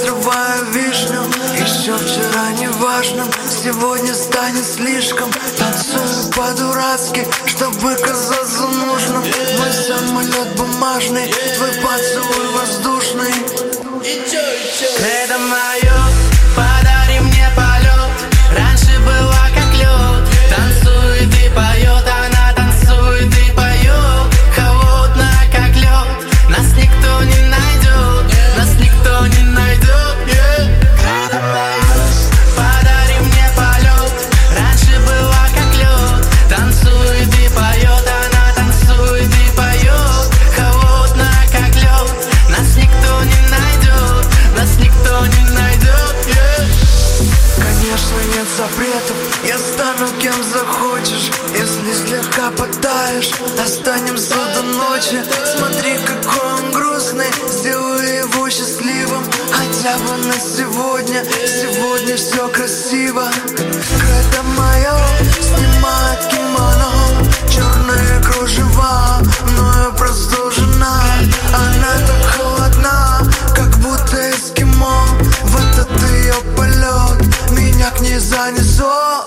срываю вишню. Еще вчера неважным, сегодня станет слишком. Танцую по-дурацки, чтобы казаться нужным. Мой самолет бумажный, твой поцелуй воздушный. Кредо мое, подари мне полет. Раньше была как лед. Танцует и поет, она танцует и поет. Холодная как лед. Нас никто не найдет, нас никто не найдет. Кредо мое, подари мне полет. Раньше была как лед. Танцует и поет, она танцует и поет. Холодная как лед. Нас никто не найдет, нас никто не найдет. Конечно, нет запретов, я стану кем захочешь. Если слегка потаешь, останемся до ночи. Смотри, какой он грустный, сделай его счастливым. Хотя бы на сегодня, сегодня все красиво. Кредо мое снимает кимоно, черные кружева, мною простужена. Она так холодна, как будто эскимо. В этот ее полет меня к ней занесло.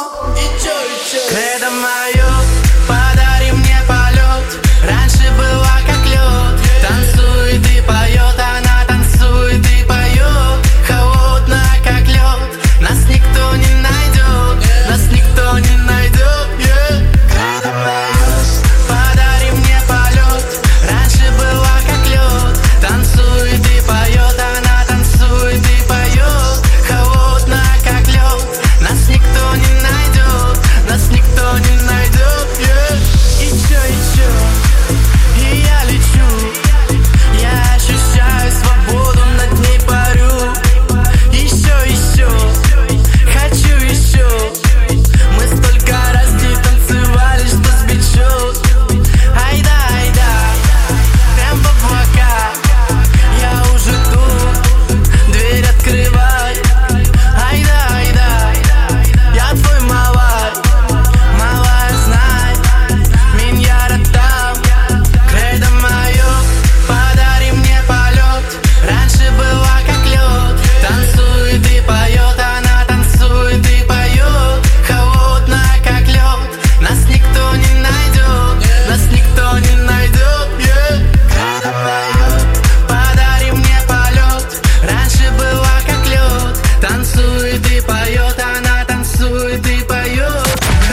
Кредо мое, подари мне полет. Раньше была как лед. Танцует и поет, она танцует и поет. Холодная как лед. Нас никто не найдет, нас никто не найдет. Кредо мое, подари мне полет. Раньше была как лед. Танцует и поет, она танцует и поет. Холодная как лед. Нас никто не найдет, нас никто не найдет. И чё, и я лечу. Я ощущаю свободу, над ней парю. Еще, хочу еще. Мы столько раз не танцевали, что сбечет. Айда, прям в облака. Я уже тут, дверь открывай. Айда, я твой малай. Малая, знай, меня там. Кредо мое, подари мне полет. Раньше была как лед. Танцует и поет, она танцует и поет. Холодная как лед. Нас никто не найдет, нас никто не найдет. Кредо мое, подари мне полет. Раньше была как лед. Танцует и поет, она танцует и поет.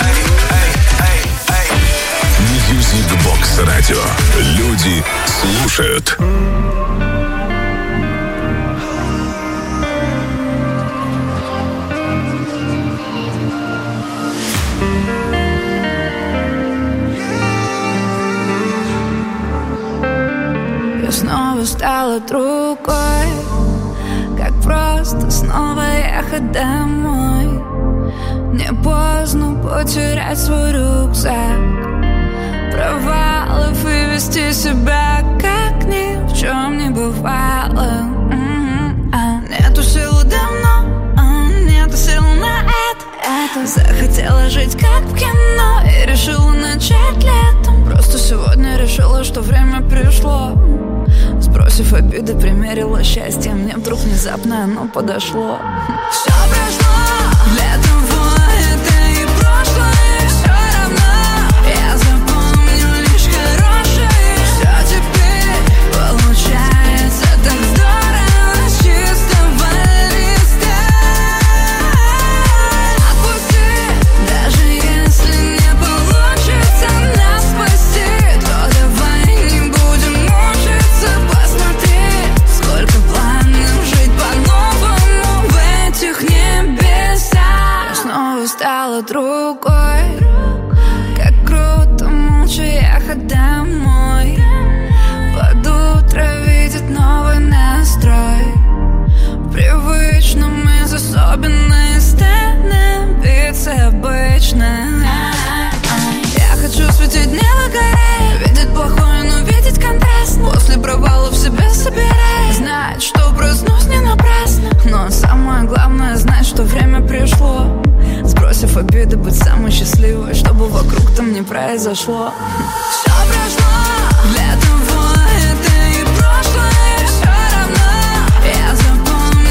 Music Box Radio. Люди слушают. Я снова стала другой, как просто снова ехать домой. Не поздно потерять свой рюкзак провалов и вести себя, как ни в чем не бывало. Нету силы давно, нету сил на это. Захотела жить как в кино и решила начать летом. Просто сегодня решила, что время пришло. Сбросив обиды, примерила счастье. Мне вдруг внезапно оно подошло. Все прошло, для того это и прошлое. Все равно я запомню лишь хорошее. Все теперь получается так здорово с чистого листа. Отпусти, даже если не получится нас спасти, то давай не будем мучиться. Посмотри, сколько планов жить по-новому в этих небесах. Я снова стала другой, как круто молча ехать домой. Под утро видеть новый настрой. В привычном из особенной становиться обычно. Я хочу светить, не выгорая, видеть плохое, но видеть контраст. После провалов себя собирая, знать, что проснусь не напрасно. Но самое главное знать, что время пришло. Сбросив обиды, быть самой счастливой, чтобы вокруг там не произошло. Все прошло, для того это и прошлое. Все равно я запомню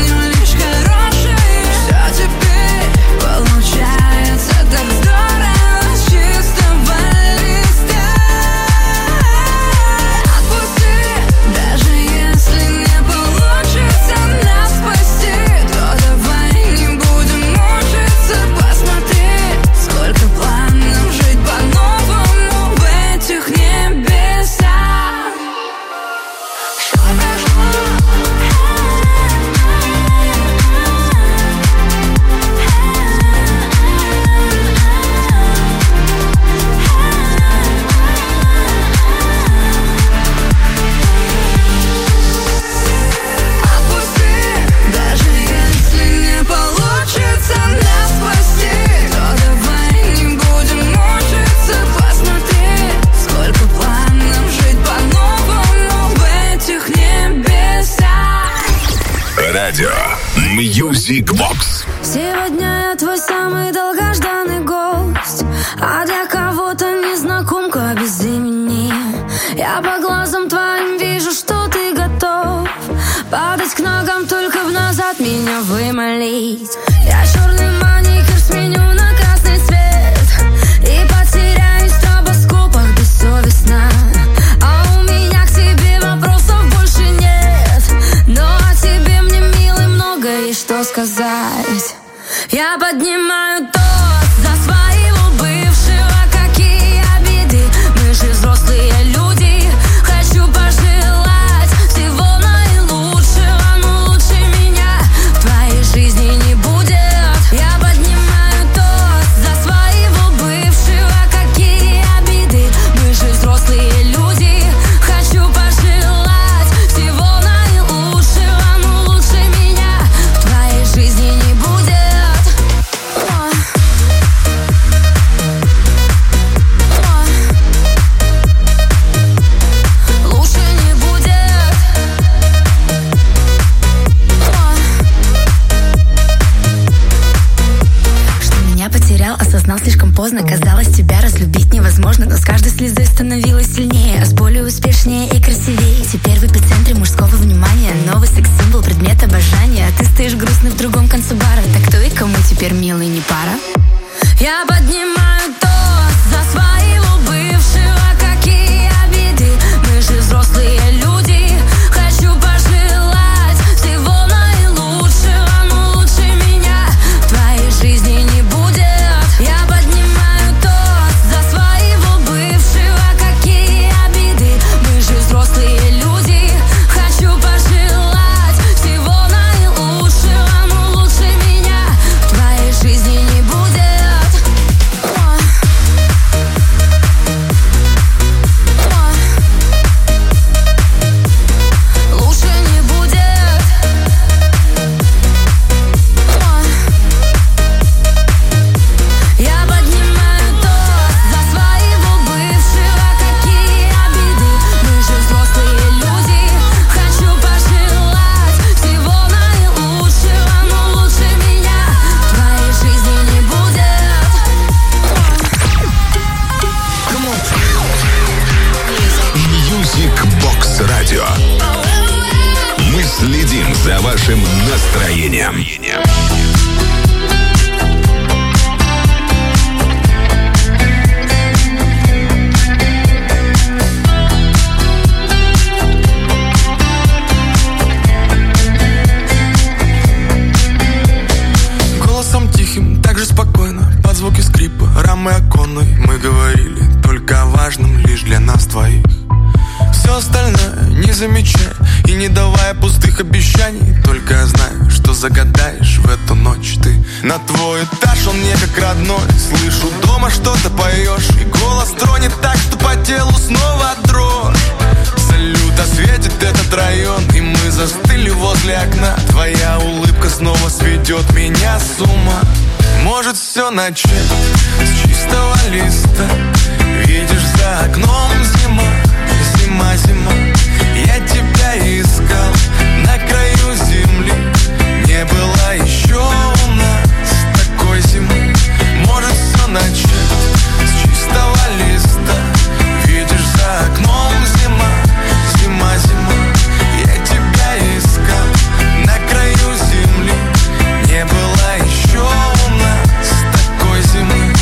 Music Box. Сегодня я твой самый долгожданный гость, а для кого-то незнакомка без имени. Я по глазам твоим вижу, что ты готов падать к ногам, только в назад меня вымолить. Я черный маникюр сменю на красный цвет и потеряюсь в стробоскопах бессовестно. А у меня к тебе вопросов больше нет, но о тебе мне, милый, много есть что сказать. Я поднимаю тост за своего бывшего, какие обиды, мы же взрослые люди. Хочу пожелать всего наилучшего, но лучше меня в твоей жизни не будет. Я поднимаю тост за своего бывшего, какие обиды, мы же взрослые люди. Хочу пожелать всего наилучшего, но лучше меня в твоей жизни не будет. Осознал слишком поздно, казалось, тебя разлюбить невозможно, но с каждой слезой становилась сильнее, а с болью успешнее и красивее. Теперь в эпицентре мужского внимания, новый секс-символ, предмет обожания, а ты стоишь грустный в другом конце бара. Так кто и кому теперь, милый, не пара? Я поднимаю тост за своего бывшего, какие обиды, мы же взрослые люди. Хочу пожелать всего наилучшего, но лучше меня в твоей жизни не будет. Я поднимаю тост за своего бывшего, какие обиды, мы же взрослые люди. Хочу пожелать всего наилучшего, но лучше меня в твоей жизни не будет. Лучше не будет. Я поднимаю тост за своего бывшего, какие обиды, мы же взрослые люди. Хочу пожелать всего наилучшего, но лучше меня в твоей жизни не будет. Music Box Radio. Мы следим за вашим настроением. Голосом тихим, так же спокойно, под звуки скрипа, рамы оконной, мы говорили только о важном лишь для нас двоих. Все остальное не замечая и не давая пустых обещаний, только я знаю, что загадаешь в эту ночь ты. На твой этаж он мне как родной, слышу дома что-то поешь, и голос тронет так, что по телу снова дрожь. Салют осветит этот район, и мы застыли возле окна. Твоя улыбка снова сведет меня с ума. Может все начать с чистого листа. Видишь, за окном зима, зима, зима. Я тебя искал на краю земли. Не было еще у нас такой зимы. Может все начать с чистого листа. Видишь, за окном зима, зима, зима. Я тебя искал на краю земли. Не было еще у нас такой зимы.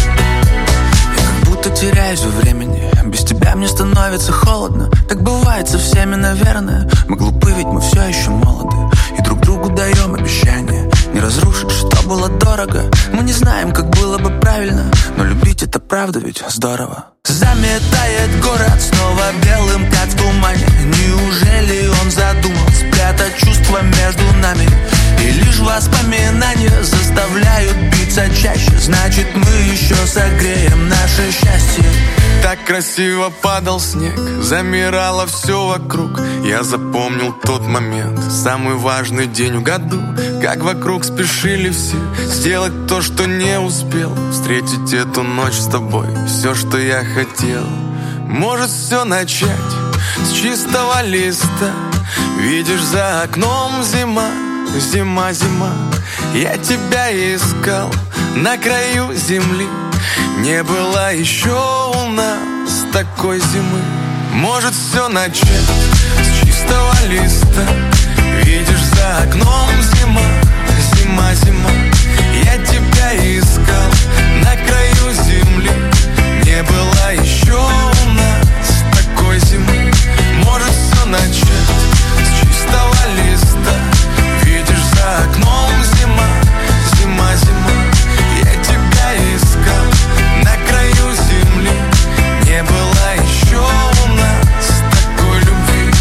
Я как будто теряюсь во времени. Без тебя мне становится холодно. Так бывает со всеми, наверное. Мы глупы, ведь мы все еще молоды. И друг другу даем обещания не разрушить, что было дорого. Мы не знаем, как было бы правильно, но любить это правда ведь здорово. Заметает город снова белым, как в тумане. Неужели он задумал спрятать чувства между нами? И лишь воспоминания заставляют биться чаще. Значит, мы еще согреем наше счастье. Так красиво падал снег, замирало все вокруг. Я запомнил тот момент, самый важный день в году. Как вокруг спешили все сделать то, что не успел. Встретить эту ночь с тобой, все, что я хотел. Может все начать с чистого листа. Видишь, за окном зима, зима, зима. Я тебя искал на краю земли. Не было еще у нас такой зимы. Может все начать с чистого листа. Видишь за окном зима, зима, зима. Я тебя искал на краю земли. Не было еще у нас такой зимы. Может все начать с чистого листа. Видишь за окном зима, зима, зима. Я тебя искал на краю земли. Не было еще у нас такой любви.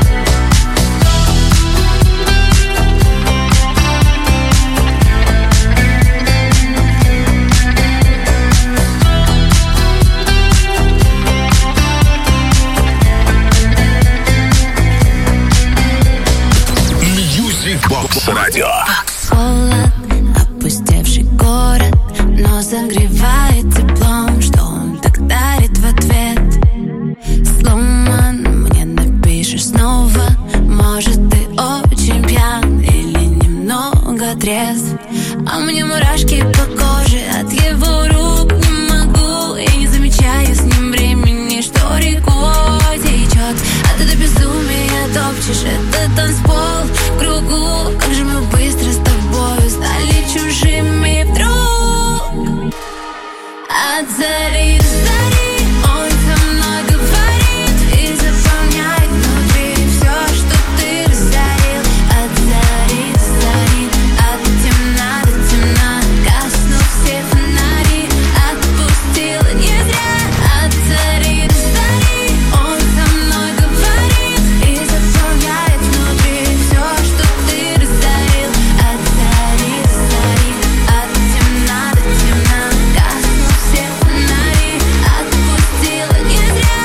Бокс Радио. Холод, опустевший город, но согревает теплом, что он так дарит в ответ. Сломан, мне напишешь снова. Может, ты очень пьян или немного трезв. А мне мурашки по коже от его рук. Не могу, я не замечаю с ним времени, что рекой течет. А ты до безумия топчешь этот танцпол в кругу. Как же мы быстро с тобою стали чужими вдруг. От зари до зари он со мной говорит и заполняет внутри все, что ты разорил. От зари до зари, от темна до темна, гаснут все фонари, отпустила не зря. От зари до зари он со мной говорит и заполняет внутри все, что ты разорил. От зари до зари, от темна до темна, гаснут все фонари, отпустила не зря.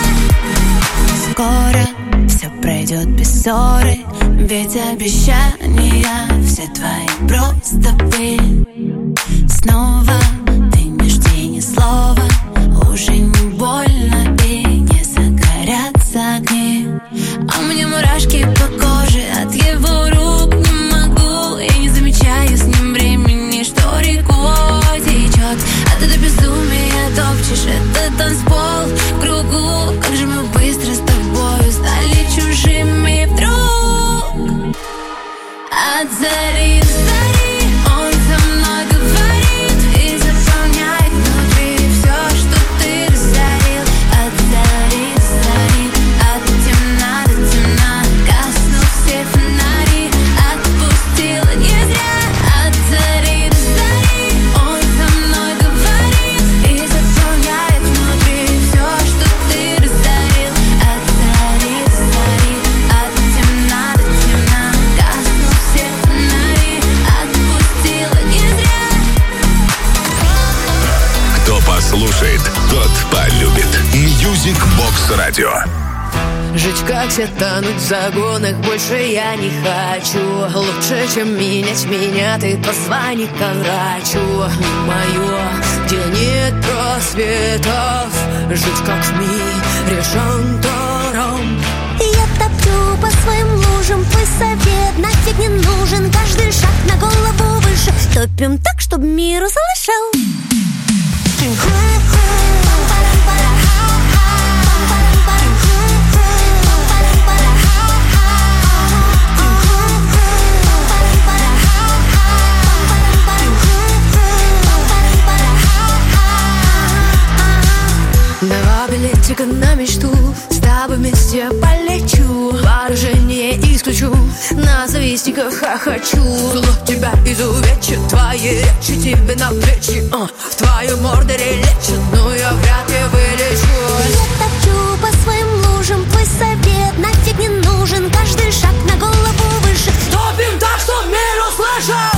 Скоро все пройдет без ссоры, ведь обещания все твои просто пыль. Снова ты не жди ни слова, уже не больно и не загорятся огни. А мне мурашки по коже от его рук. Не могу, я не замечаю с ним времени, что рекой течет. А ты до безумия топчешь этот танцпол в кругу. Как же мы быстро с тобою стали чужими вдруг. От зари до зари он со мной говорит и заполняет внутри все, что ты разорил. От зари до зари, от темна до темна, гаснут все фонари, отпустила не зря. От зари до зари он со мной говорит и заполняет внутри все, что ты разорил. От зари до зари, от темна до темна, гаснут все фонари, отпустила не зря. Кто послушает, тот полюбит. Music Box Radio. Жить как все, тонуть в загонах больше я не хочу. Лучше, чем менять меня, ты позвони ко врачу. Мое, где нет просветов, жить как в мире шантором. Я топлю по своим лужам, твой совет нафиг не нужен. Каждый шаг на голову выше, топим так, чтоб мир услышал. Два билетика на мечту, с тобой вместе полечу. Вооружение исключу, на завистников хохочу. Зло тебя изувечит, твои речи тебе на плечи. В твою морду лечит, но я вряд ли вылечу. Я топчу по своим лужам, твой совет нафиг не нужен. Каждый шаг на голову выше, топим так, что мир услышал.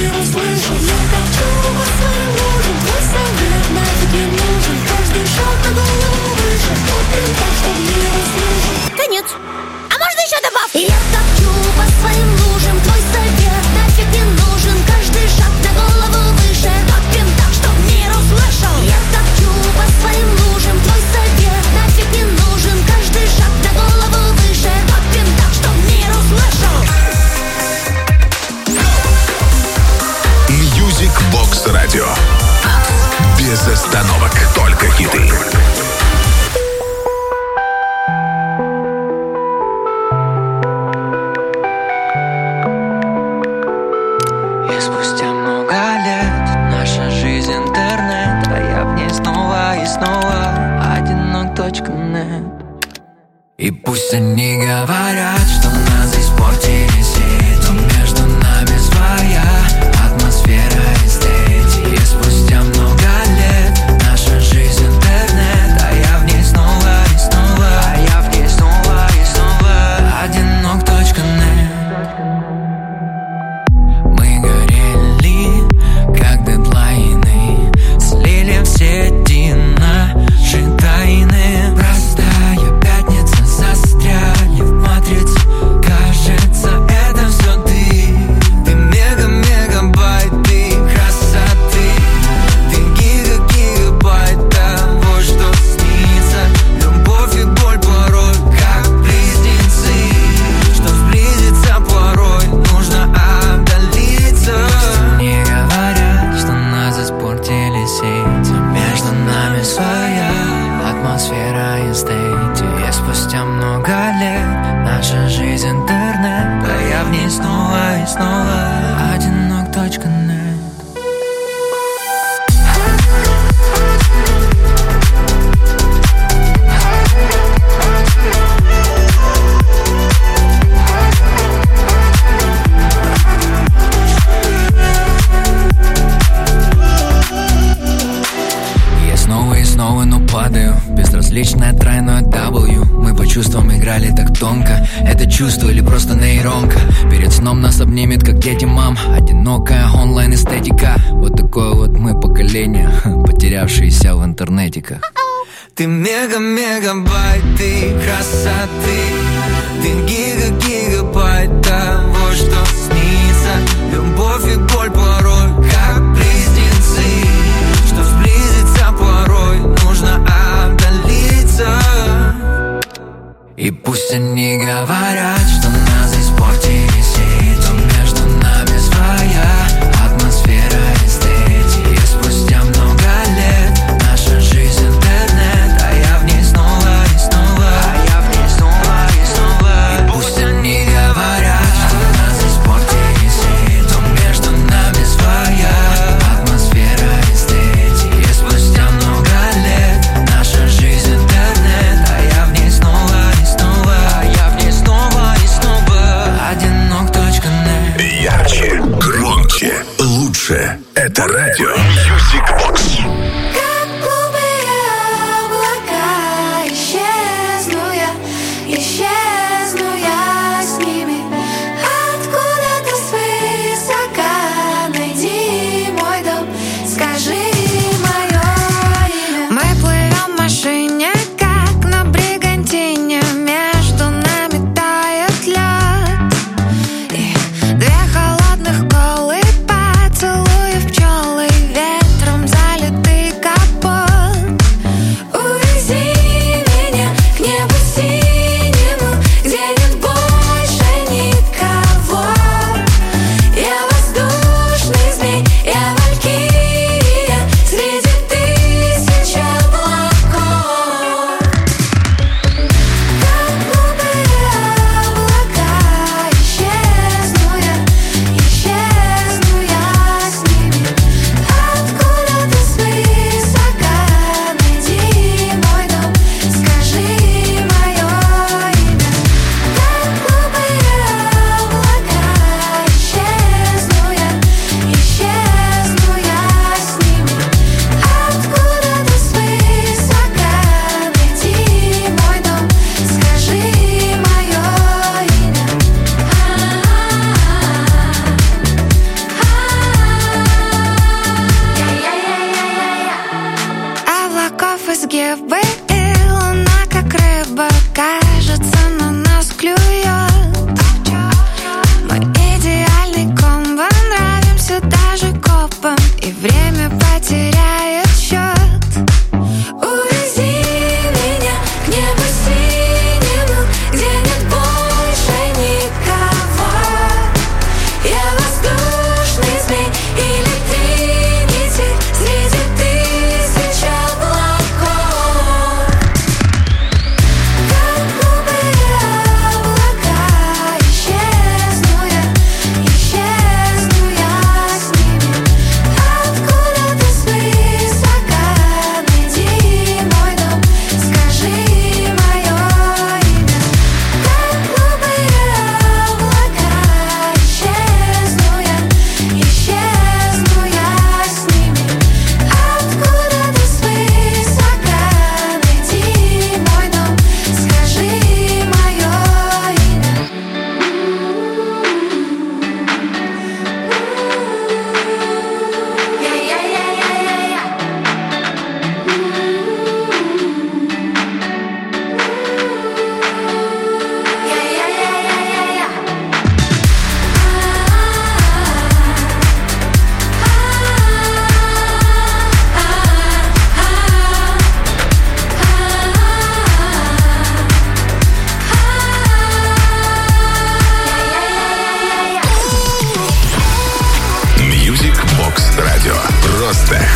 Каждый шаг на нет. А можно еще добавку? Я топчу по своим лужам, твой совет нафиг не нужен. Каждый шаг на голову выше, топим так, чтоб мир услышал. Я топчу по своим лужам, твой совет нафиг не нужен. Каждый шаг на голову выше, топим так, чтоб мир услышал. Music Box Radio. Без остановок, только хиты. И спустя много лет наша жизнь интернет, а я в ней снова и снова одинок.нет. И пусть они говорят, что нас испортили сеть, но между нами своя атмосфера эстетики. И спустя много лет наша жизнь интернет, а я в ней снова и снова, а я в ней снова и снова одинок.нет. Мы горели, как дедлайны, слили в сети наши тайны. Простая пятница, застряли в матрице. Кажется, это все ты. Ты мега-мегабайт, ты красоты. Ты гигабайт того, что снится. Любовь и боль порой, как близнецы. Что сблизиться порой, нужно отдалиться. Мне говорят, что нас испортили сети, между нами своя атмосфера эстетики. И спустя много лет наша жизнь интернет, а я в ней снова и снова одинок.нет. Я снова и снова, но падаю. Безразличное тройное W. Мы по чувствам играли так тонко. Это чувство или просто нейронка? Перед сном нас обнимет, как дети, мам. Одинокая онлайн-эстетика. Вот такое вот мы поколение, потерявшееся в интернетиках. Ты мега-мегабайт, ты красоты. Ты гигабайт того, что снится. Любовь и боль порой, как близнецы. Что сблизиться порой, нужно отдалиться. И пусть они говорят, что нас испортили сеть, но между нами своя атмосфера эстетики. И спустя много лет наша жизнь интернет, а я в ней снова и снова, а я в ней снова и снова. И пусть они говорят, что нас испортили сеть, но между нами своя атмосфера эстетики. И спустя много лет наша жизнь интернет, а я в ней снова и снова, а я в ней снова и снова.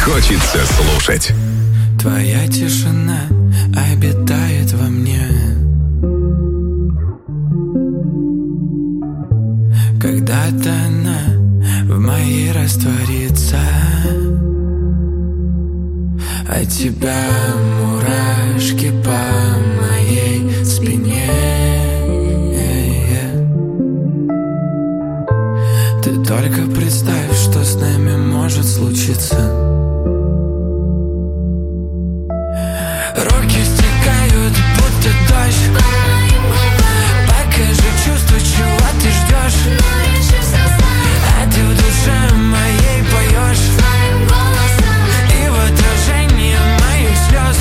хочется слушать. Твоя тишина обитает во мне. Когда-то она в моей растворится. От тебя мурашки по моей спине. Ты только представь, что с нами может случиться. Руки стекают, будто дождь. Покажи чувство, чего ты ждешь. А ты в душе моей поешь. И в отражении моих слез.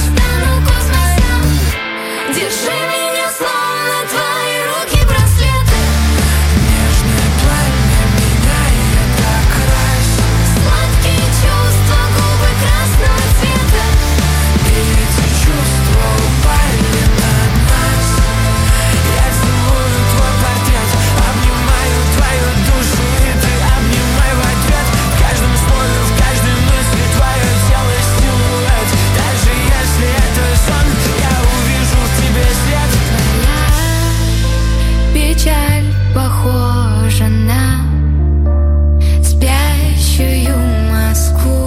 Держи меня, словно твои руки браслеты. Нежное пламя меняет окрас. Сладкие чувства, губы красного цвета. И эти чувства упали на нас. Я целую твой портрет, обнимаю твою душу, и ты обнимай в ответ. В каждом слове, в каждой мысли твое тело силуэт. Даже если это сон, я увижу в тебе свет. Печаль похожа на спящую Москву.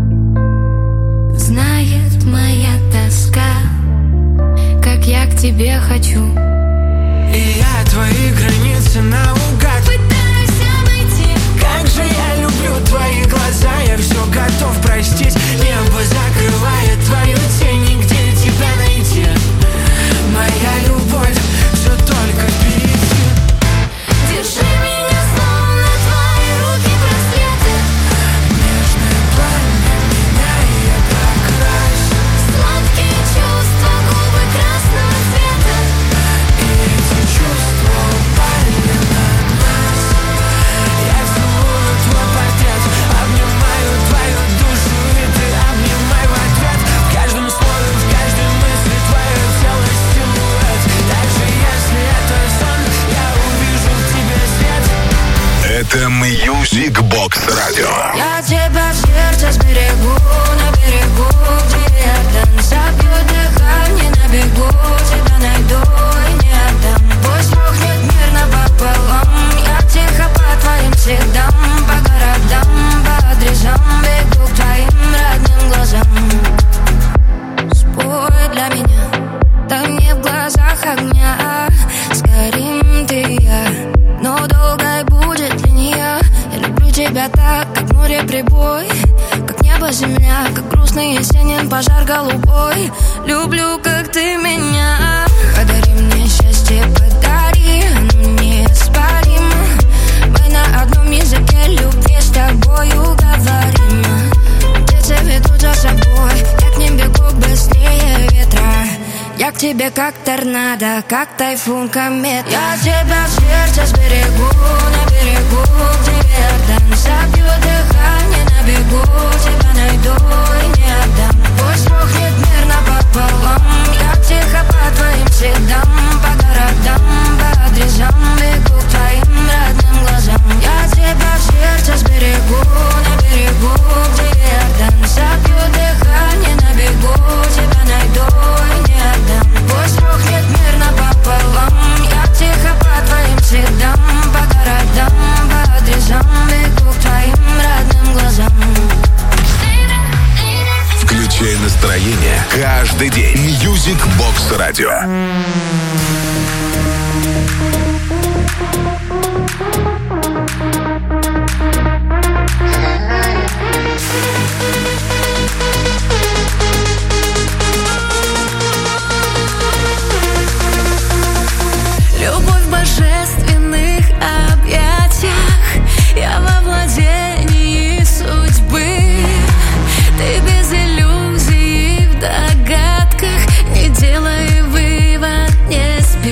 Знает моя тоска, как я к тебе хочу. И я твои границы наугад Пытаюсь обойти. Как же я люблю твои глаза, я все готов простить. Небо закрывает твою тень, нигде тебя найти. Моя любовь все только впереди. Держи меня, словно твои руки браслеты. Нежное пламя меняет окрас. Сладкие чувства, губы красного цвета. И эти чувства упали на нас. Я целую твой портрет, обнимаю твою душу, и ты обнимай в ответ. В каждом слове, в каждой мысли твое тело силуэт. Даже если это сон, я увижу в тебе свет. Это Music Box Radio. Я тебя в сердце сберегу, на берегу, где Иордан. Собью дыхание на бегу, тебя найду и не отдам. Пусть рухнет мир напополам, я тихо по твоим следам. По городам, по адресам, бегу к твоим родным глазам. Спой для меня, там не в глазах огня. Сгорим ты и я, но долгой будет линия. Я люблю тебя так, как море прибой, как небо земля, как грустный осенний пожар голубой. Люблю, как ты меня. Подари мне счастье, подари, оно неоспоримо. Мы на одном языке любви с тобою говорим. Птицы ведут за собой, я к ним бегу быстрее ветра. Я к тебе как торнадо, как тайфун, комета. Я тебя в сердце сберегу, на берегу, где Иордан. Собью дыхание на бегу, тебя найду и не отдам. Пусть рухнет мир напополам, я тихо по твоим следам. По городам, по адресам, бегу к твоим родным глазам. Я тебя в сердце сберегу, на берегу, где Иордан. Собью дыхание на бегу, тебя найду и не отдам. Пусть рухнет мир напополам, я тихо по твоим следам. По городам, по адресам, бегу к твоим родным глазам. Включай настроение каждый день. Music Box Radio. Любовь в божественных объятиях, я во владении судьбы. Ты без иллюзий в догадках, не делай вывод, не спи.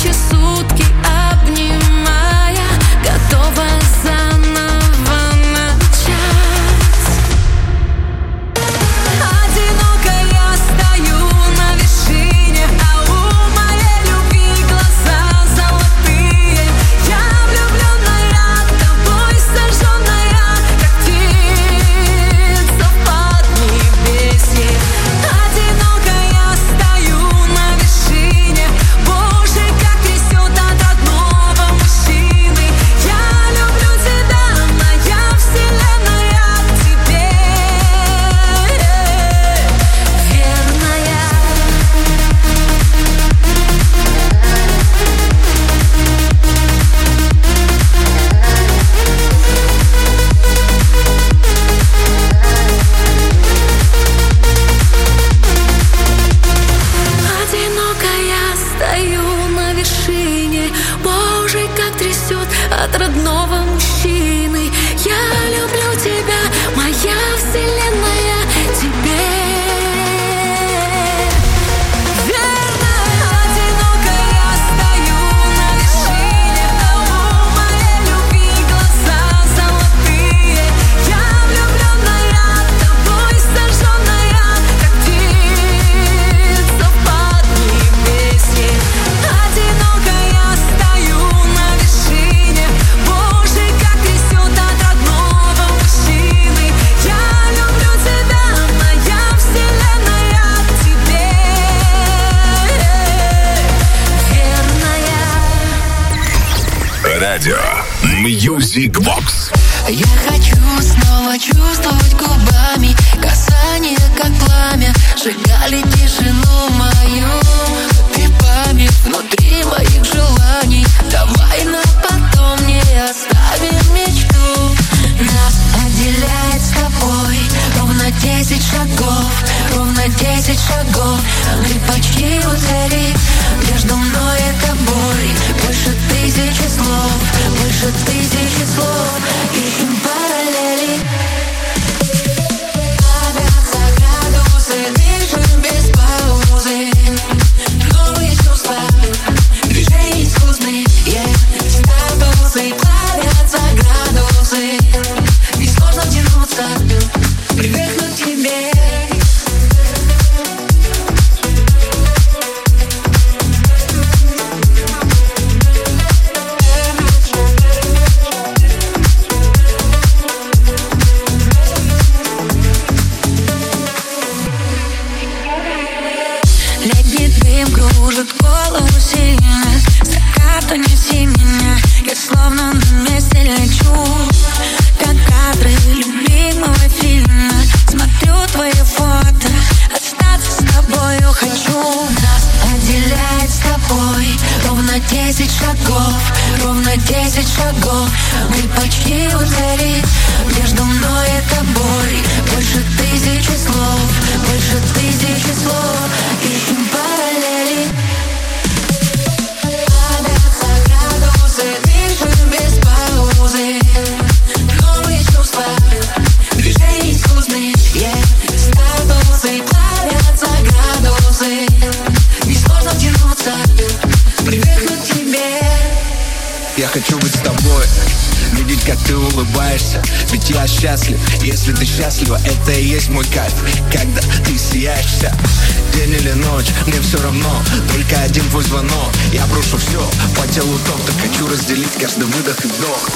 ночи, сутки обнимая, готова заново начать. Одиноко я стою на вершине, а у моей любви глаза золотые. Я влюбленная, тобой сожженная, как птица в поднебесье. Одиноко я стою на вершине, Боже, как трясет от родного мужчины. Я люблю тебя, моя вселенная, тебе верная. Одиноко я стою на вершине, Боже, как трясет от родного мужчины. Я люблю тебя, моя вселенная, тебе верная. Одиноко я стою на вершине, а у моей любви глаза золотые. Я влюбленная, тобой сожженная, как птица в поднебесье. Одиноко я стою на вершине, Боже, как трясет от родного мужчины. Я люблю тебя, моя вселенная, тебе верная. Радио Music Box. Я хочу снова чувствовать губами касание, как пламя, сжигали тишину мою. Ты память внутри моих желаний. Давай на потом не оставим мечту. Нас отделяет с тобой ровно 10 шагов, ровно 10 шагов. Мы почти у цели, между мной и тобой больше 1000 слов, больше 1000 слов. Ищем параллели. Плавятся градусы, дышим без паузы. Новые чувства, движения искусные, статусы. Плавятся градусы, несложно тянуться, привыкнуть к тебе. Летний дым кружит голову сильно. Стаккато неси меня, я словно на месте лечу. Как кадры любимого фильма, смотрю твои фото, остаться с тобою хочу. Нас отделяет с тобой ровно 10 шагов, ровно 10 шагов. Мы почти у цели, между мной и тобой больше 1000 слов, больше 1000 слов. Ищем параллели. Плавятся градусы, дышим без паузы. Новые чувства, движения искусные, статусы. Плавятся градусы, несложно тянуться, привыкнуть к тебе. Я хочу быть с тобой, видеть, как ты улыбаешься. Ведь я счастлив, если ты счастлива, это и есть мой кайф. Когда ты сияешься, день или ночь, мне все равно, только один твой звонок. Я брошу все, по телу ток, так хочу разделить каждый выдох и вдох.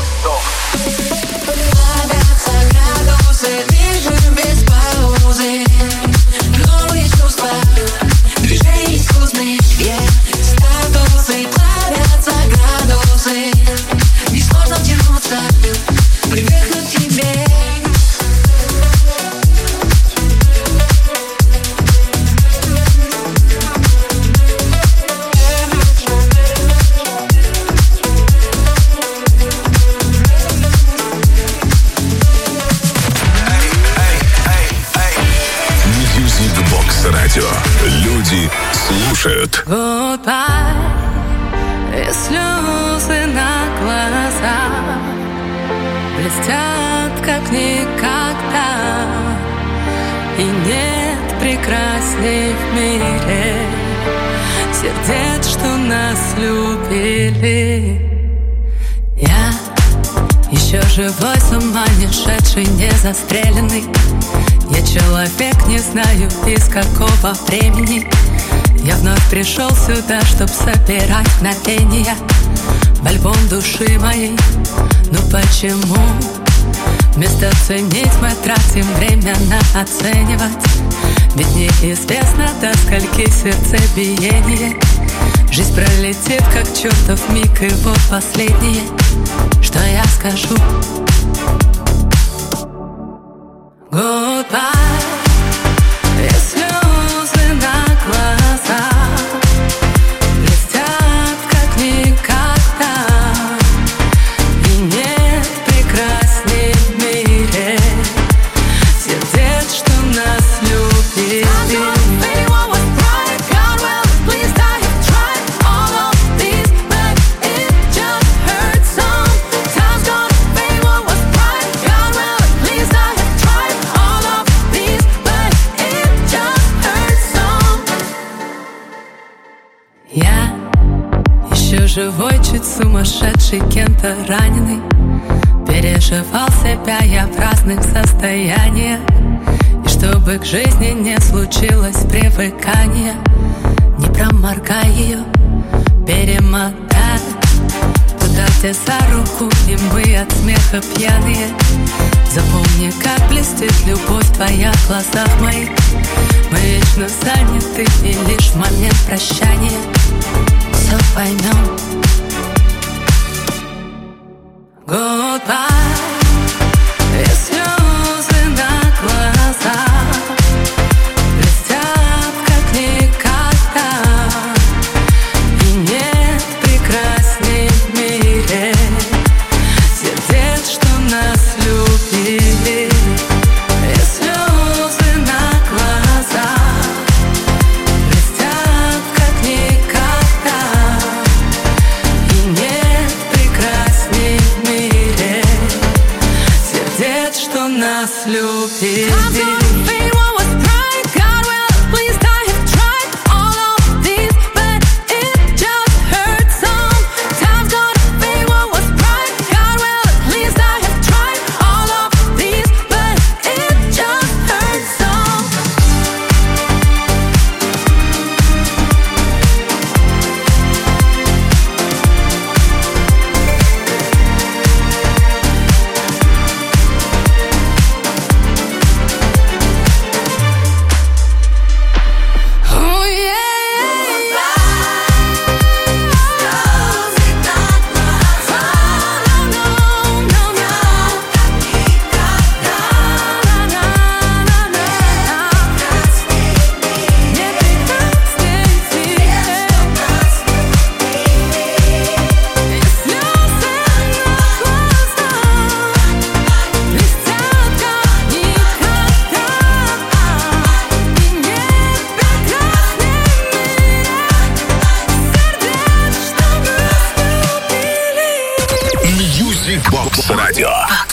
Плавятся градусы, дышим без паузы. Новые чувства, движения искусные, статусы. Плавятся градусы, несложно тянуться, привыкнуть к тебе. Радио. Люди слушают. Goodbye, и слезы на глазах блестят как никогда, и нет прекрасней в мире сердец, что нас любили. Я еще живой, с ума не шедший, не застреленный. Я человек, не знаю из какого времени. Я вновь пришел сюда, чтоб собирать мгновения в альбом души моей. Ну почему вместо ценить мы тратим время на оценивать? Ведь неизвестно, до скольки сердцебиение. Жизнь пролетит, как чертов миг, и вот последнее, что я скажу. Goodbye. И слезы на глазах блестят, как никогда. И нет прекрасней в мире сердец, что нас любит. Живой, чуть сумасшедший, кем-то раненый. Переживал себя я в разных состояниях. И чтобы к жизни не случилось привыкания, не проморгай ее, перемотай туда, где за руку, и мы от смеха пьяные. Запомни, как блестит любовь твоя в глазах моих. Мы вечно заняты, и лишь в момент прощания все поймем. Goodbye. И слезы на глазах блестят, как никогда. И нет прекрасней в мире сердец, что нас любили. И слезы на глазах блестят, как никогда. И нет прекрасней в мире сердец, что нас любили. Радио.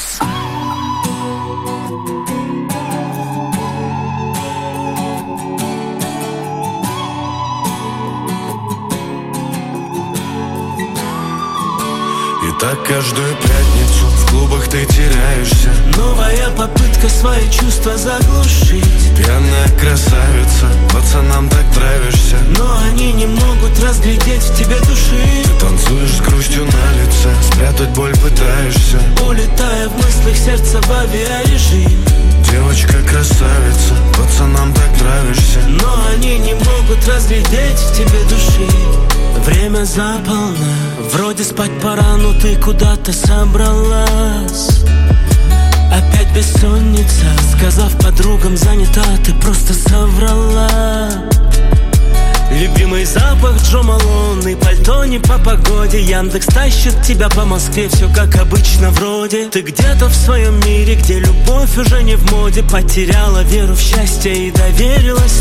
И так каждую пятницу в клубах ты теряешься. Новая попытка свои чувства заглушить. Пьяная красавица, пацанам так нравишься. Но они не могут разглядеть в тебе души. Ты танцуешь с грустью на лице, спрятать боль пытаешься. Улетая в мыслях сердца в авиарежим. Девочка красавица, пацанам так нравишься. Но они не могут разглядеть в тебе души. Время за полночь, вроде спать пора, но ты куда-то собралась. Опять бессонница, сказав подругам занята, ты просто соврала. Любимый запах Джо Малон и пальто не по погоде. Яндекс тащит тебя по Москве, все как обычно вроде. Ты где-то в своем мире, где любовь уже не в моде. Потеряла веру в счастье и доверилась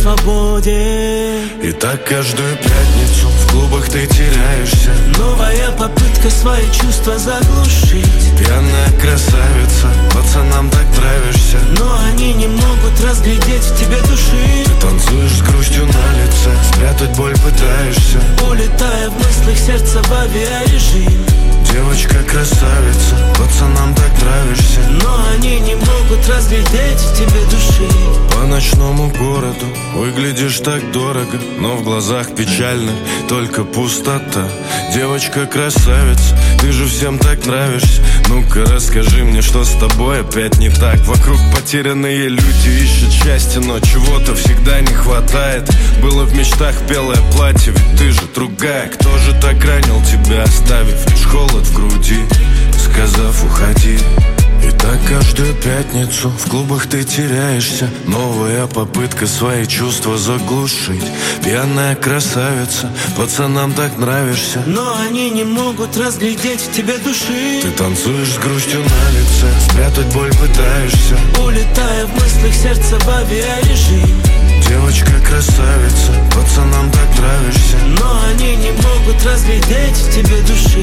свободе. И так каждую пятницу в клубах ты теряешься. Новая попытка попытка свои чувства заглушить. Пьяная красавица, пацанам так нравишься, но они не могут разглядеть в тебе души. Ты танцуешь с грустью на лице, спрятать боль пытаешься, улетая в мыслях сердца в авиарежим. Девочка красавица, пацанам так нравишься, но они не могут разглядеть в тебе души. По ночному городу выглядишь так дорого, но в глазах печальных только пустота. Девочка красавица, ты же всем так нравишься. Ну-ка расскажи мне, что с тобой опять не так. Вокруг потерянные люди ищут счастье, но чего-то всегда не хватает. Было в мечтах белое платье, ведь ты же другая. Кто же так ранил тебя, оставив лишь холод в груди, сказав уходи? И так каждую пятницу в клубах ты теряешься. Новая попытка свои чувства заглушить. Пьяная красавица, пацанам так нравишься, но они не могут разглядеть в тебе души. Ты танцуешь с грустью на лице, спрятать боль пытаешься, улетая в мыслях сердца в авиарежим. Девочка красавица, пацанам так нравишься, но они не могут разглядеть в тебе души.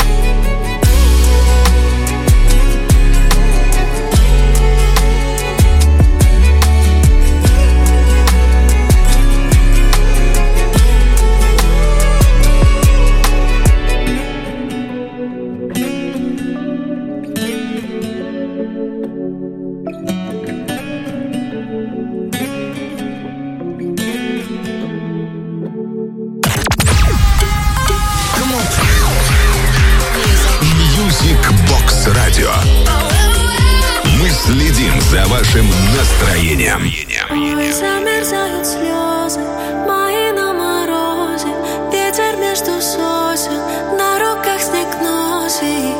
Радио. Мы следим за вашим настроением. Ой, замерзают слезы мои на морозе. Ветер между сосен, на руках снег носит.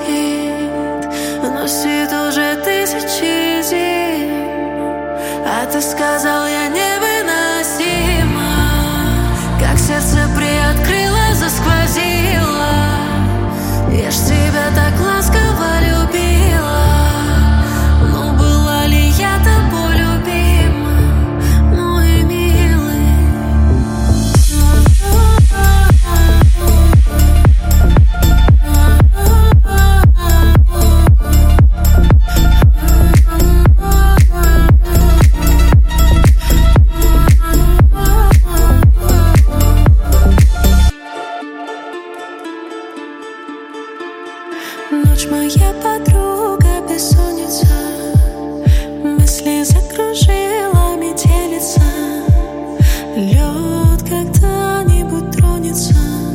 Носит уже тысячи зим. А ты сказал, я невыносима. Как сердце приоткрыло, засквозило. Я ж тебя так ласково любила. Но была ли я тобой любима, мой милый? Ночь моя подруга, бессонница. Мысли закружила метелица. Лед когда-нибудь тронется,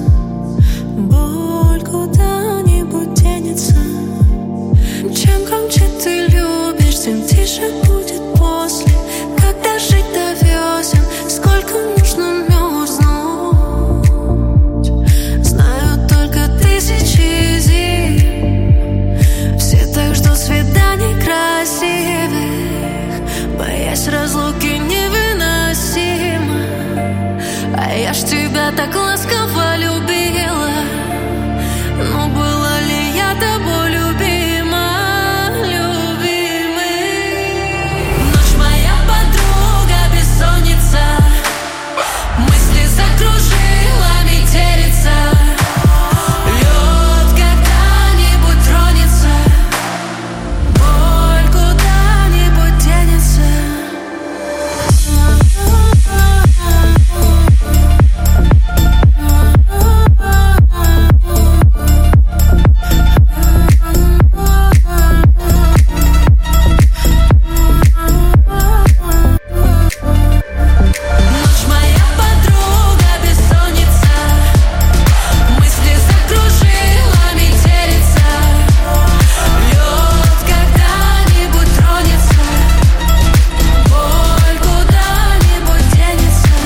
боль куда-нибудь денется. Чем громче ты любишь, тем тише будет после. Когда жить до весен, сколько нужно мерзнуть. Знаю только тысячи зим. Все так ждут свиданий красивых, боясь разлуки невыносимо. А я ж тебя так ласково любила. Но была ли я тобой любима, любимый? Ночь моя подруга, бессонница. Мысли закружила метелица. Лед когда-нибудь тронется, боль куда-нибудь денется. Ночь моя подруга, бессонница. Мысли закружила метелица. Лед когда-нибудь тронется, боль куда-нибудь денется.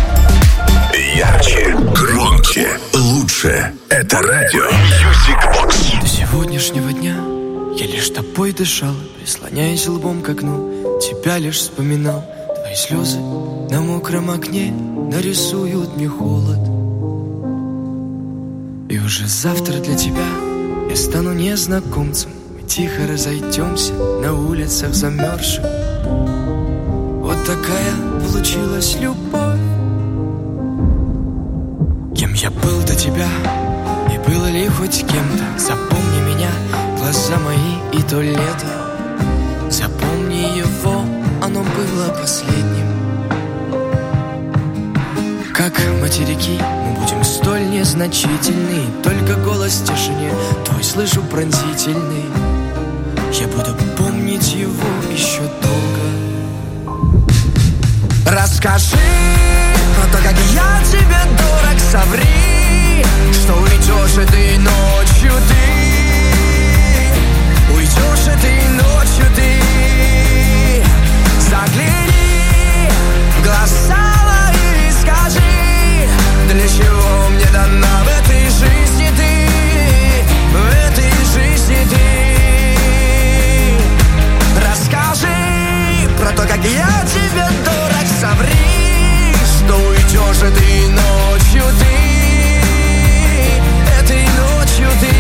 Ярче, громче, лучше. Это радио Music Box. До сегодняшнего дня я лишь тобой дышал, прислоняясь лбом к окну, тебя лишь вспоминал. Твои слезы на мокром окне нарисуют мне холод. И уже завтра для тебя я стану незнакомцем. Мы тихо разойдемся на улицах замерзших. Вот такая получилась любовь. Кем я был до тебя, и было ли хоть быть кем-то. Запомни меня, глаза мои и то лето. Запомни его, оно было последним. Как материки мы будем столь незначительны. Только голос в тишине твой слышу пронзительный. Я буду помнить его еще долго. Расскажи про то, как я тебе дорог. Соври, что уйдешь этой ночью ты. Уйдешь этой ночью ты. Загляни в глаза и скажи, для чего мне дана в этой жизни ты. В этой жизни ты. Расскажи про то, как я тебе дорог. Соври, что уйдешь этой ночью ты. Этой ночью ты.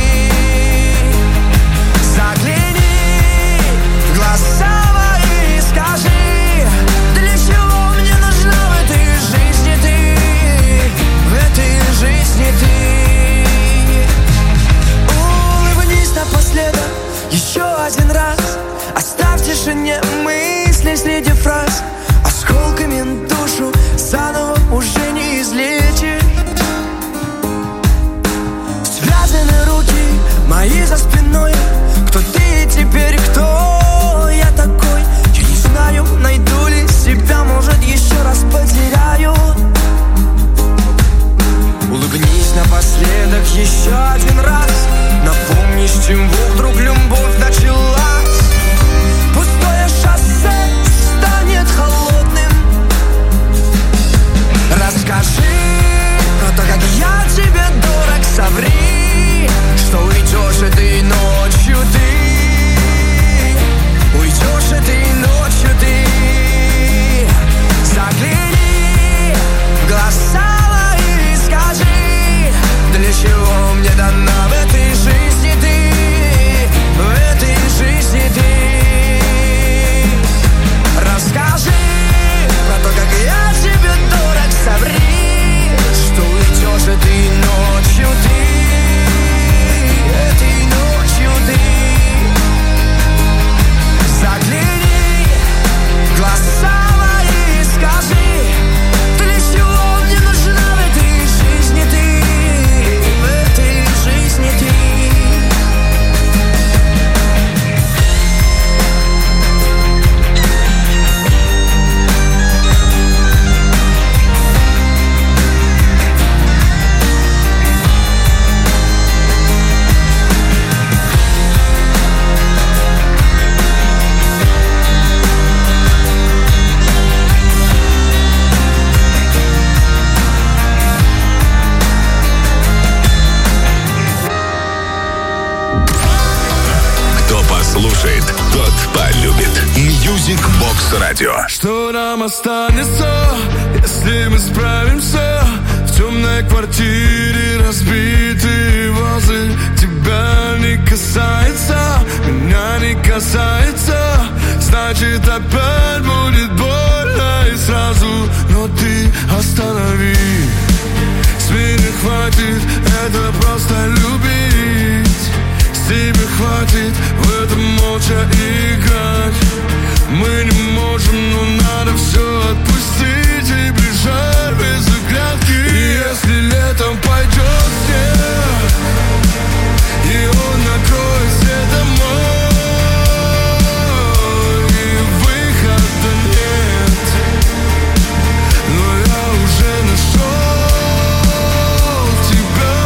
Загляни в глаза мои и скажи, для чего мне нужна в этой жизни ты. В этой жизни ты. Улыбнись напоследок еще один раз. Оставь в тишине мысли среди фраз. Осколками душу заново уже не излечишь. Связаны руки мои за спиной. Кто ты теперь, кто я такой? Я не знаю, найду ли себя, может еще раз потеряю. Улыбнись напоследок еще один раз. Напомни, с чего вдруг любовь началась. Пустое шоссе станет холодным. Расскажи про то, как я тебе дорог. Соври, что уйдешь этой ночью ты. Уйдешь этой ночью ты. Загляни в глаза мои и скажи, для чего мне дана в этой жизни ты. В этой жизни ты. Расскажи про то, как я тебе дорог. Соври, что уйдешь этой ночью ты. Этой ночью ты. Загляни в глаза мои и скажи, для чего мне нужна в этой жизни ты. В этой жизни ты. Кто послушает, тот полюбит. Music Box Radio. Что нам останется, если мы справимся? В темной квартире разбитые вазы. Тебя не касается, меня не касается. Значит, опять будет больно и сразу. Но ты останови. С меня хватит, это просто любить. Тебе хватит в этом молча играть. Мы не можем, но надо все отпустить и бежать без оглядки. И если летом пойдет снег, и он накроет все дома, и выхода нет, но я уже нашел тебя.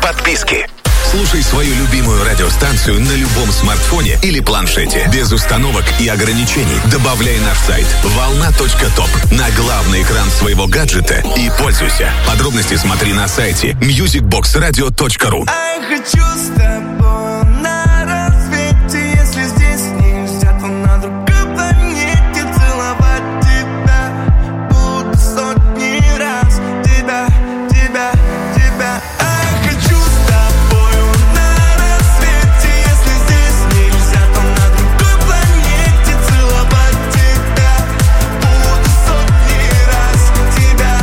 подписки. Слушай свою любимую радиостанцию на любом смартфоне или планшете. Без установок и ограничений. Добавляй наш сайт волна.топ на главный экран своего гаджета и пользуйся. Подробности смотри на сайте musicboxradio.ru. Хочу с тобой на рассвете, если здесь нельзя, то на другой планете целовать тебя. Буду сотни раз тебя. Хочу с тобою на рассвете, если здесь нельзя, то на другой планете целовать тебя. Буду сотни раз тебя.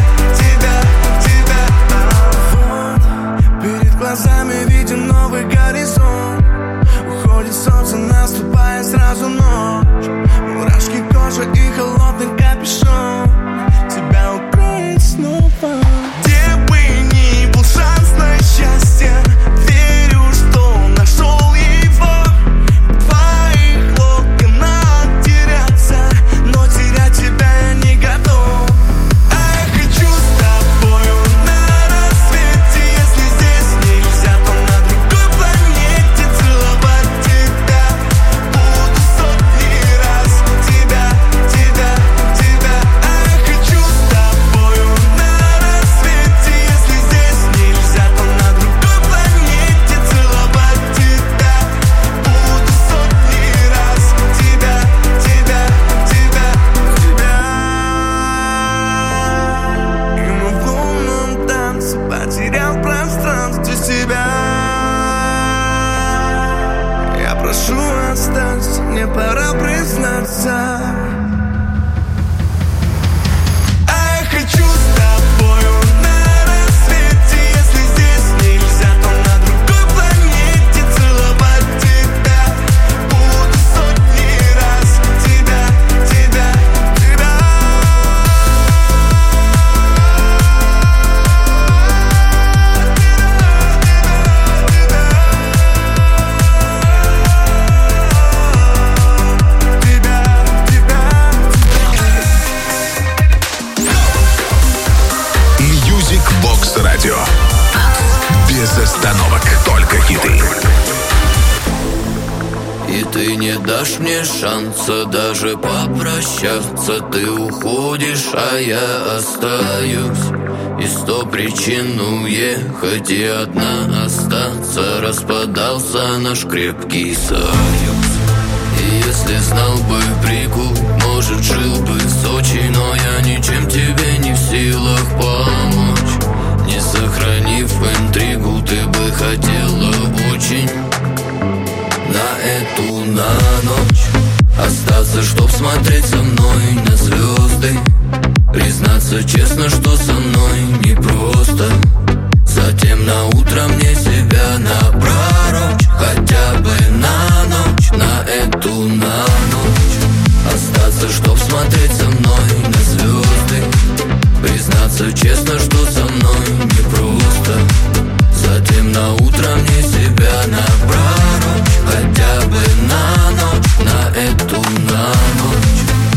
Вот перед глазами виден новый горизонт. Уходит солнце, наступает сразу ночь. Мурашки кожи и холодный капюшон тебя укроет снова. Где бы ни был шанс на счастье, верю, что нашел его. В твоих локонах теряться, но терять тебя я не готов. А я хочу с тобою на рассвете, если здесь нельзя, то на другой планете целовать тебя. Буду сотни раз тебя. А я хочу с тобою на рассвете, если здесь нельзя, то на другой планете целовать тебя. Буду сотни раз тебя. И мы в лунном танце потерял пространство себя. Я прошу, останься, мне пора признаться. А я хочу с тобою на рассвете, если здесь нельзя, то на другой планете целовать тебя. Буду сотни раз тебя. Music Box Radio. Без остановок, только хиты. И ты не дашь мне шанса даже попрощаться. Ты уходишь, а я остаюсь. И 100 причин уехать и одна остаться. Распадался наш крепкий союз. И если знал бы прикол, может, жил бы в Сочи. Но я ничем тебе не в силах помочь. Не сохранив интригу, ты бы хотела очень на ночь остаться, чтоб смотреть со мной на звезды. Признаться честно, что со мной непросто. Затем на утро мне себя напророчь. Хотя бы на ночь, на ночь остаться, чтоб смотреть со мной на звезды. Признаться честно, что со мной непросто. Затем на утро мне себя напророчь. Хотя бы на ночь, на ночь.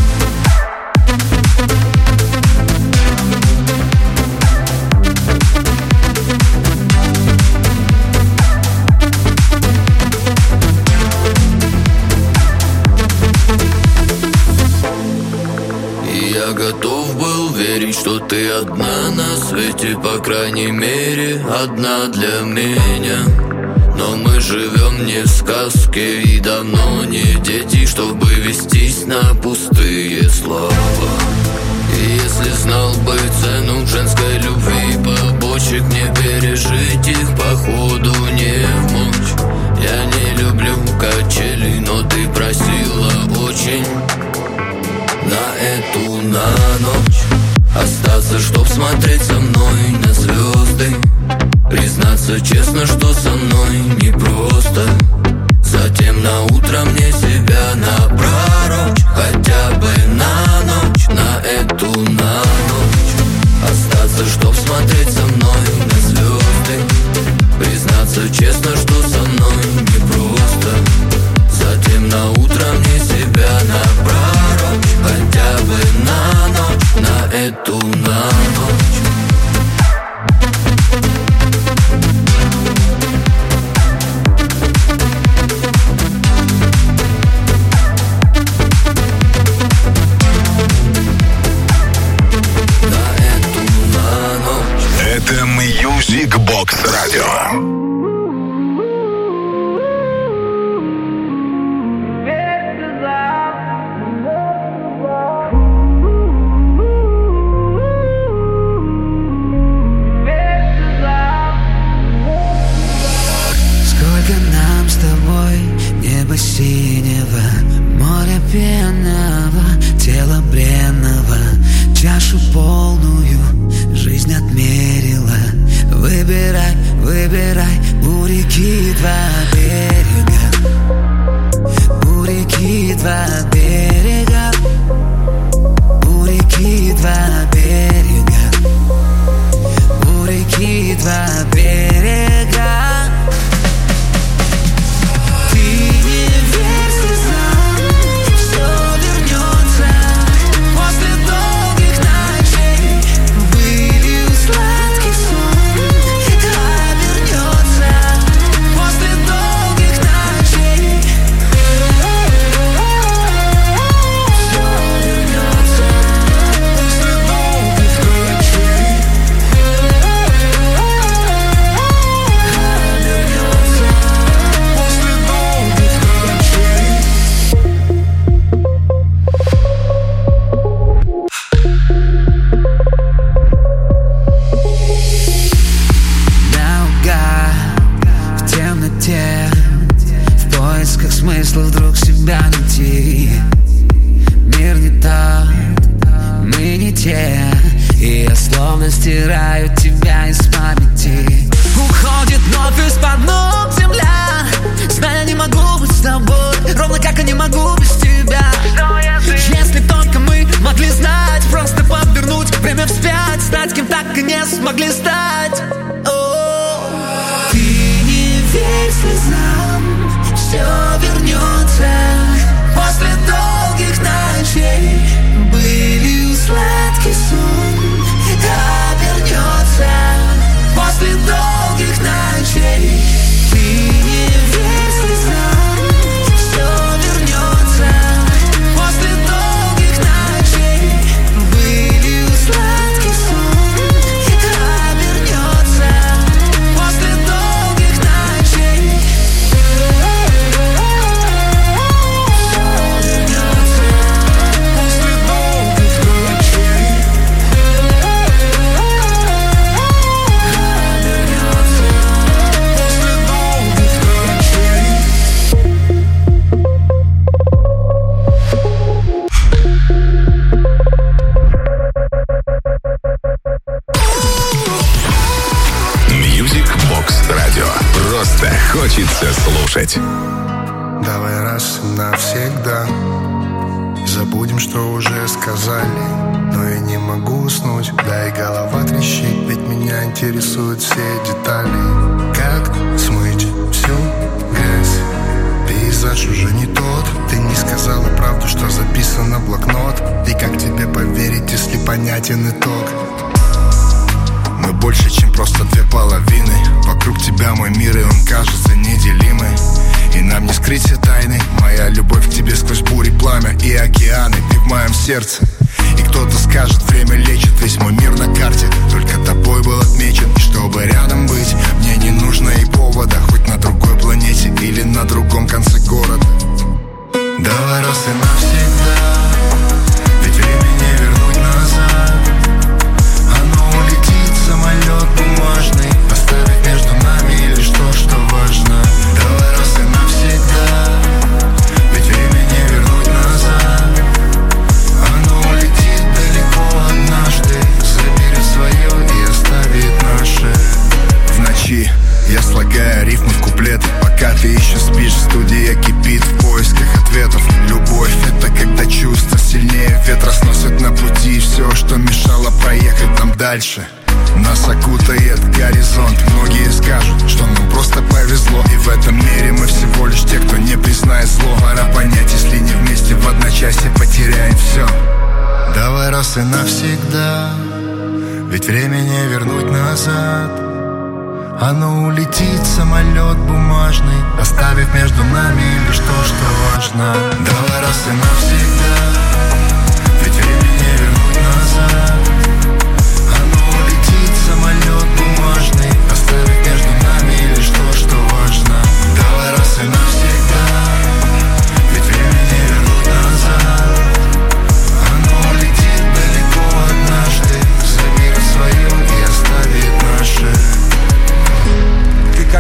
Я готов был верить, что ты одна на свете, по крайней мере, одна для меня. Но мы живем не в сказке и давно не дети, чтобы вестись на пустые слова. И если знал бы цену женской любви, побочек не пережить их походу не в мочь. Я не люблю качели, но ты просила очень на ночь остаться, чтоб смотреть со мной на звезды. Признаться честно, что со мной непросто. Затем на утро мне себя напророчь. Хотя бы на ночь, на ночь остаться, чтоб смотреть со мной на звезды. Признаться честно, что со мной непросто. Затем на утро мне себя напророчь. Хотя бы на ночь, на ночь. Music Box Radio. Синего, море пенного, тело бренного, чашу полную жизнь отмерила. Выбирай, выбирай, у реки два берега, у реки два берега, у реки два берега, у реки два берега. Вдруг себя найти. Мир не тот, мы не те, и я словно стираю тебя из памяти. Уходит вновь из-под ног земля. Знаю, я не могу быть с тобой, ровно как я не могу без тебя. Если только мы могли знать, просто повернуть время вспять, стать кем так и не смогли стать. Ты не верь слезам, все вернется. После долгих ночей былью сладкий сон обернется. После долгих ночей ты не верь слезам, все вернется. После долгих ночей былью сладкий сон обернется. После долгих ночей. Просто хочется слушать. Давай раз и навсегда забудем, что уже сказали. Но я не могу уснуть, да и голова трещит, ведь меня интересуют все детали. Как смыть всю грязь? Пейзаж уже не тот. Ты не сказала правду, что записано в блокнот. И как тебе поверить, если понятен итог? Мы больше, чем просто две половины. Вокруг тебя мой мир, и он кажется неделимый. И нам не скрыть все тайны. Моя любовь к тебе сквозь бури, пламя и океаны. Ты в моем сердце. И кто-то скажет, время лечит весь мой мир на карте. Только тобой был отмечен. И чтобы рядом быть, мне не нужно и повода. Хоть на другой планете или на другом конце города. Давай раз и навсегда, ведь время не вернуть назад. Оно улетит, самолет бумажный, оставив между нами лишь то, что важно. Давай раз и навсегда, ведь время не вернуть назад. Оно улетит далеко однажды, заберет свое и оставит наше. В ночи я слагаю рифмы в куплеты, пока ты еще спишь, студия кипит в поисках ответов. Любовь — это когда чувства сильнее ветра сносят на пути все, что мешало проехать нам дальше. Нас окутает горизонт. Многие скажут, что нам просто повезло. И в этом мире мы всего лишь те, кто не признает зло. Пора понять, если не вместе в одночасье потеряем все. Давай раз и навсегда, ведь время не вернуть назад. Оно улетит, самолет бумажный, оставив между нами лишь то, что важно. Давай раз и навсегда,